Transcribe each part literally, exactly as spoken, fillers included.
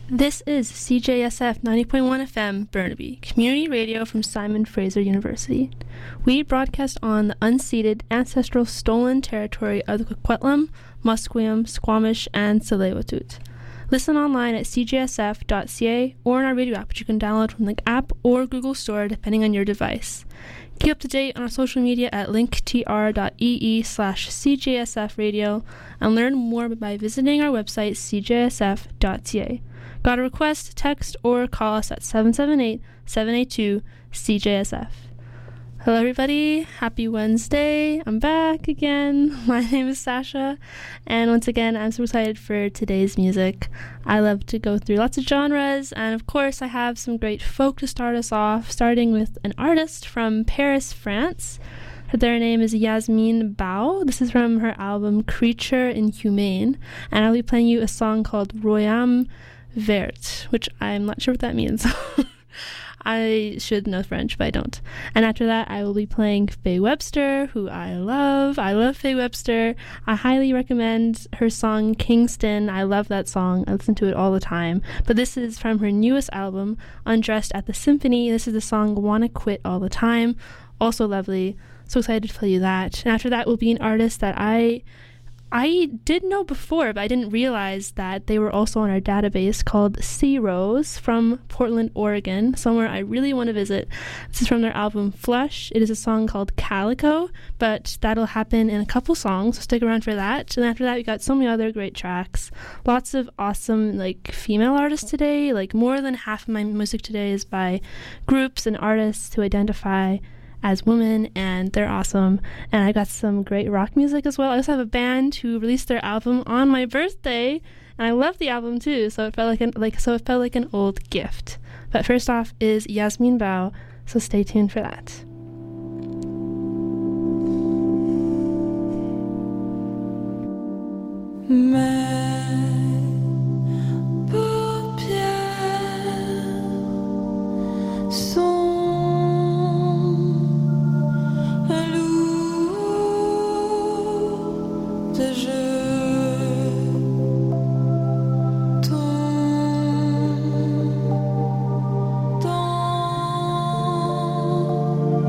This is C J S F ninety point one F M Burnaby, community radio from Simon Fraser University. We broadcast on the unceded ancestral stolen territory of the Coquitlam, Musqueam, Squamish, and Tsleil-Waututh. Listen online at c j s f dot c a or in our radio app, which you can download from the app or Google Store, depending on your device. Keep up to date on our social media at linktr.ee slash cjsfradio and learn more by visiting our website, c j s f dot c a. Got a request, text, or call us at seven seven eight, seven eight two, C J S F. Hello everybody, happy Wednesday, I'm back again. My name is Sasha, and once again I'm so excited for today's music. I love to go through lots of genres, and of course I have some great folk to start us off, starting with an artist from Paris, France. Their name is Yasmine Bao. This is from her album Creature Inhumane, and I'll be playing you a song called Royaume Vert, which I'm not sure what that means. I should know French, but I don't. And after that, I will be playing Faye Webster, who I love. I love Faye Webster. I highly recommend her song Kingston. I love that song. I listen to it all the time. But this is from her newest album, Undressed at the Symphony. This is the song Wanna Quit All the Time. Also lovely. So excited to play you that. And after that will be an artist that I... I did know before, but I didn't realize that they were also on our database, called Sea Rose from Portland, Oregon, somewhere I really want to visit. This is from their album Flush. It is a song called Calico, but that'll happen in a couple songs, so stick around for that. And after that, we got so many other great tracks. Lots of awesome, like, female artists today. Like, more than half of my music today is by groups and artists who identify as women, and they're awesome. And I got some great rock music as well. I also have a band who released their album on my birthday, and I love the album too, so it felt like an like so it felt like an old gift. But first off is Yasmine Bao, so stay tuned for that. Dans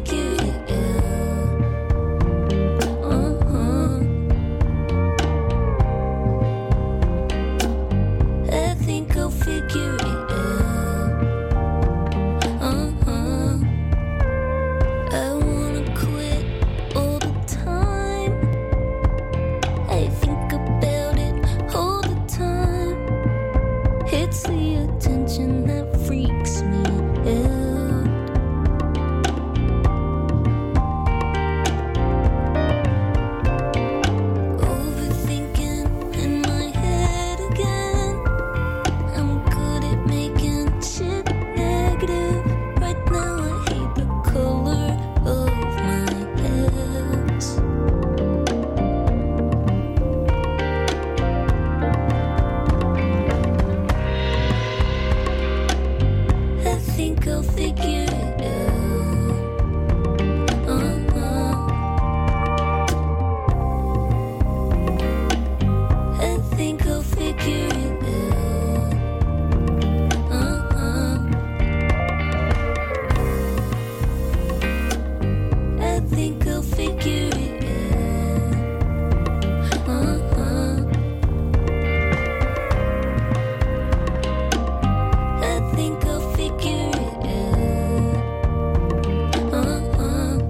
figure it out. Uh-huh. I think I'll figure it out. Uh-huh. I wanna quit all the time. I think about it all the time. It's the attention that freaks me out. Overthinking in my head again. I'm good at making shit negative. Right now I hate the color of my house. I think I'll figure it out. Uh-huh. I think I'll figure it out. Uh-huh. I think I'll figure it out. Uh-huh. I think I'll figure it out. Uh-huh.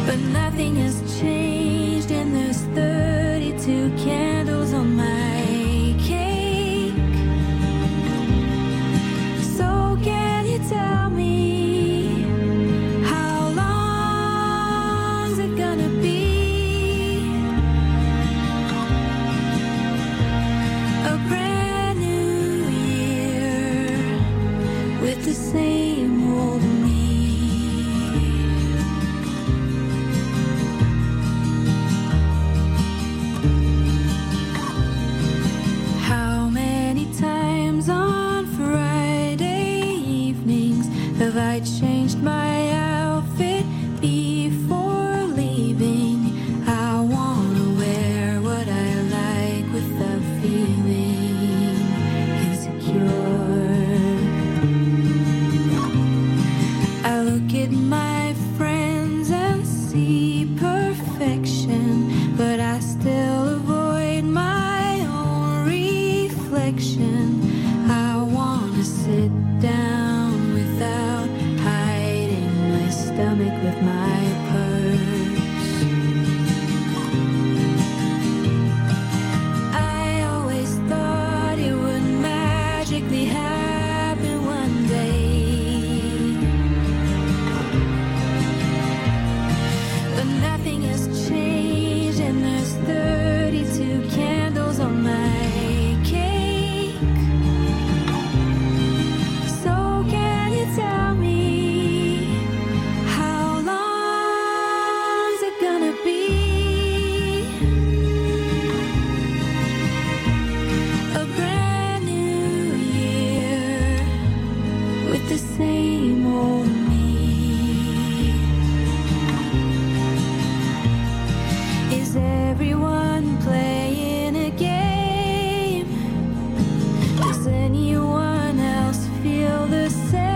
But nothing has changed, and there's thirty-two candles on my cake. So can you tell me, how long's it gonna be? A brand new year with the same old me. On Friday evenings have I changed my outfit before leaving? I wanna wear what I like without feeling insecure. I look at my friends and see perfection, but I still avoid my own reflection. Sit down without hiding my stomach with my purse. I always thought it would magically happen one day, but nothing has changed, and there's thirty-two candles on my tell me, how long's it gonna be? A brand new year with the same old me. Is everyone playing a game? Does anyone else feel the same?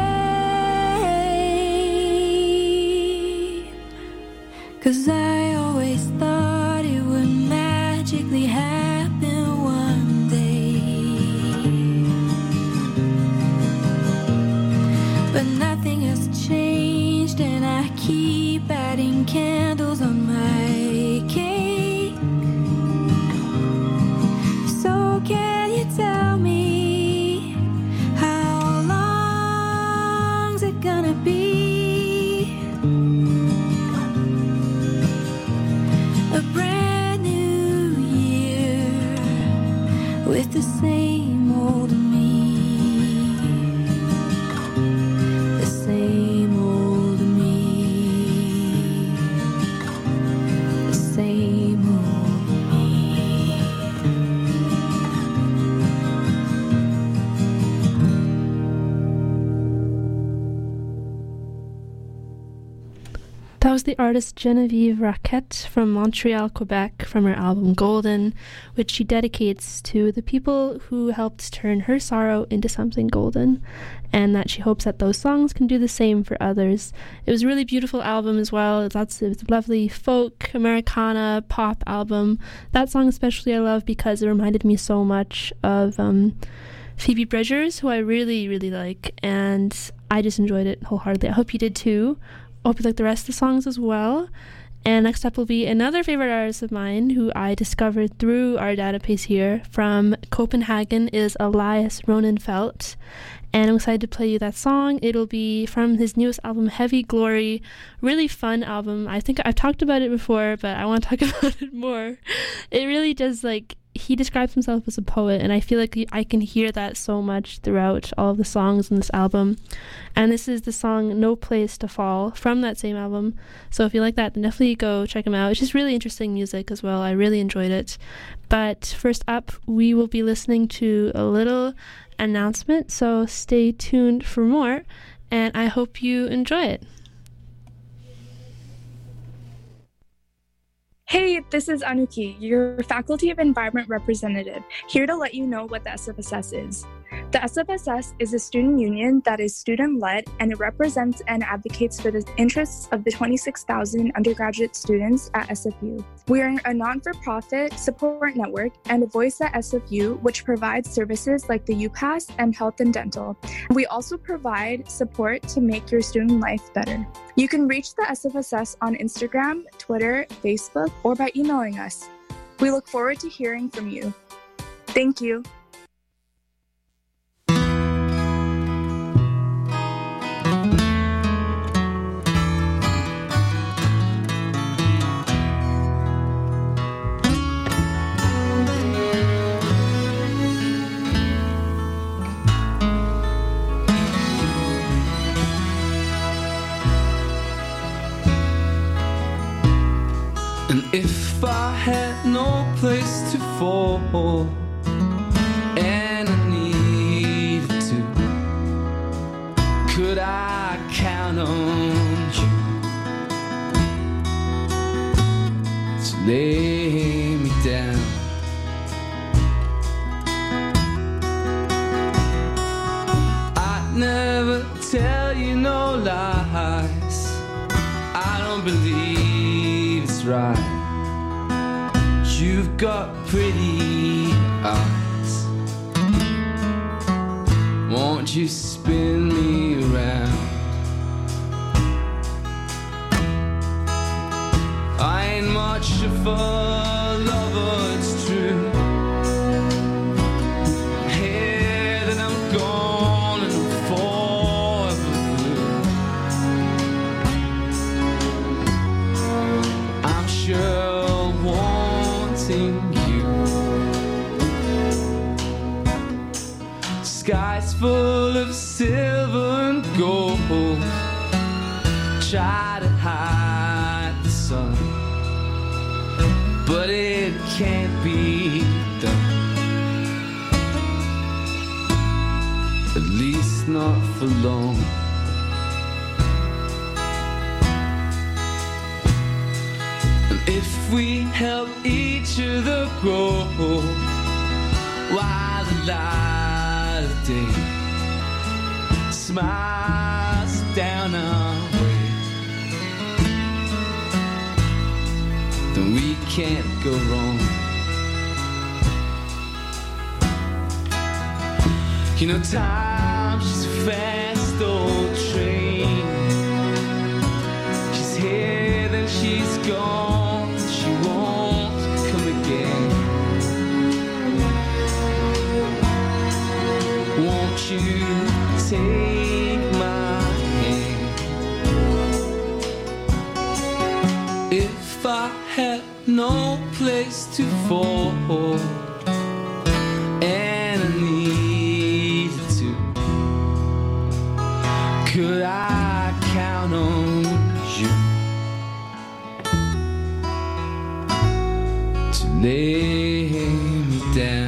'Cause I always thought it would magically happen one day, but nothing has changed, and I keep adding candles on my cake. So can you tell me, how long's it gonna be? A brand new year with the same old me, the same old me, the same old me. That was the artist Genevieve Raquette from Montreal, Quebec, from her album Golden, which she dedicates to the people who helped turn her sorrow into something golden, and that she hopes that those songs can do the same for others. It was a really beautiful album as well. It's lots of lovely folk, Americana, pop album. That song especially I love because it reminded me so much of um, Phoebe Bridgers, who I really, really like, and I just enjoyed it wholeheartedly. I hope you did too. I hope you like the rest of the songs as well. And next up will be another favorite artist of mine who I discovered through our database here. From Copenhagen is Elias Ronenfeldt. And I'm excited to play you that song. It'll be from his newest album, Heavy Glory. Really fun album. I think I've talked about it before, but I want to talk about it more. It really does, like, he describes himself as a poet, and I feel like I can hear that so much throughout all of the songs in this album. And this is the song No Place to Fall from that same album. So if you like that, then definitely go check him out. It's just really interesting music as well. I really enjoyed it. But first up, we will be listening to a little announcement, so stay tuned for more, and I hope you enjoy it. Hey, this is Anuki, your Faculty of Environment representative, here to let you know what the S F S S is. The S F S S is a student union that is student-led, and it represents and advocates for the interests of the twenty-six thousand undergraduate students at S F U. We are a non-for-profit support network and a voice at S F U, which provides services like the UPass and health and dental. We also provide support to make your student life better. You can reach the S F S S on Instagram, Twitter, Facebook, or by emailing us. We look forward to hearing from you. Thank you. And if I had no place to fall, and I needed to, could I count on you to lay me down? I'd never tell you no lies. I don't believe it's right. You've got pretty eyes. Won't you spin me around? I ain't much of a lover, it's true. I'm here that I'm gone and I'm forever blue. I'm sure wanting you. Skies full of silver and gold, try to hide the sun, but it can't be done. At least not for long. And if we help each other grow, while the light of day smiles down our way, then we can't go wrong. You know, time's just a fast old train. She's here, then she's gone. She won't come again. Won't you take my hand? If I had no place to fall, and I needed to, could I count on you to lay me down?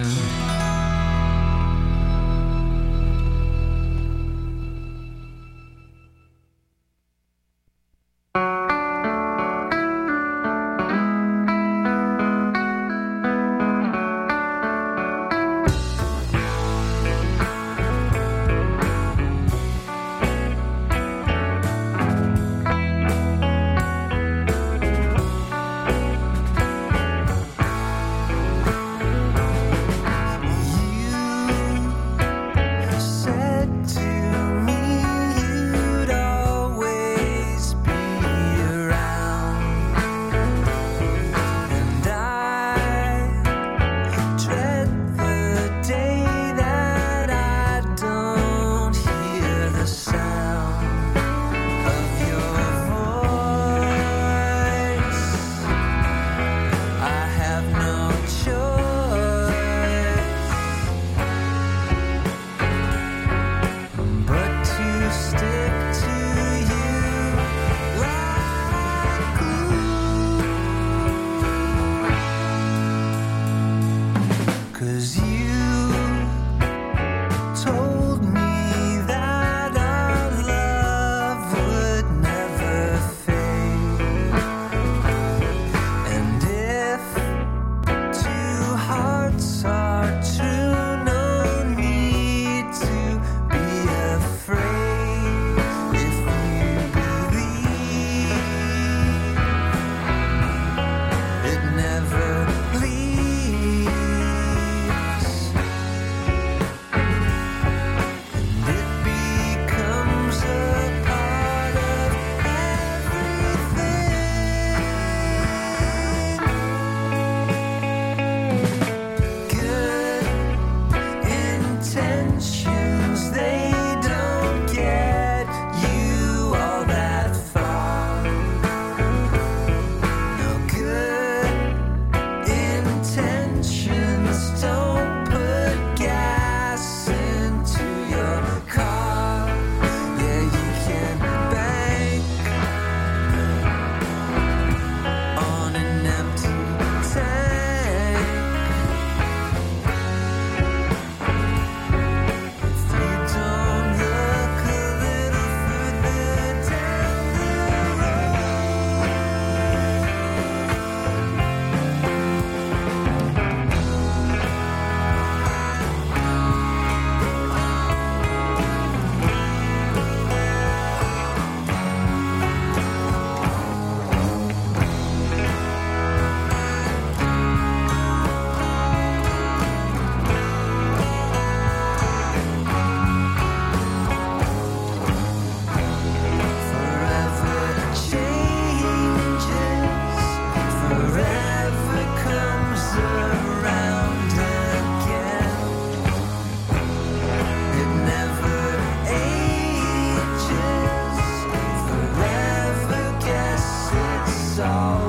is all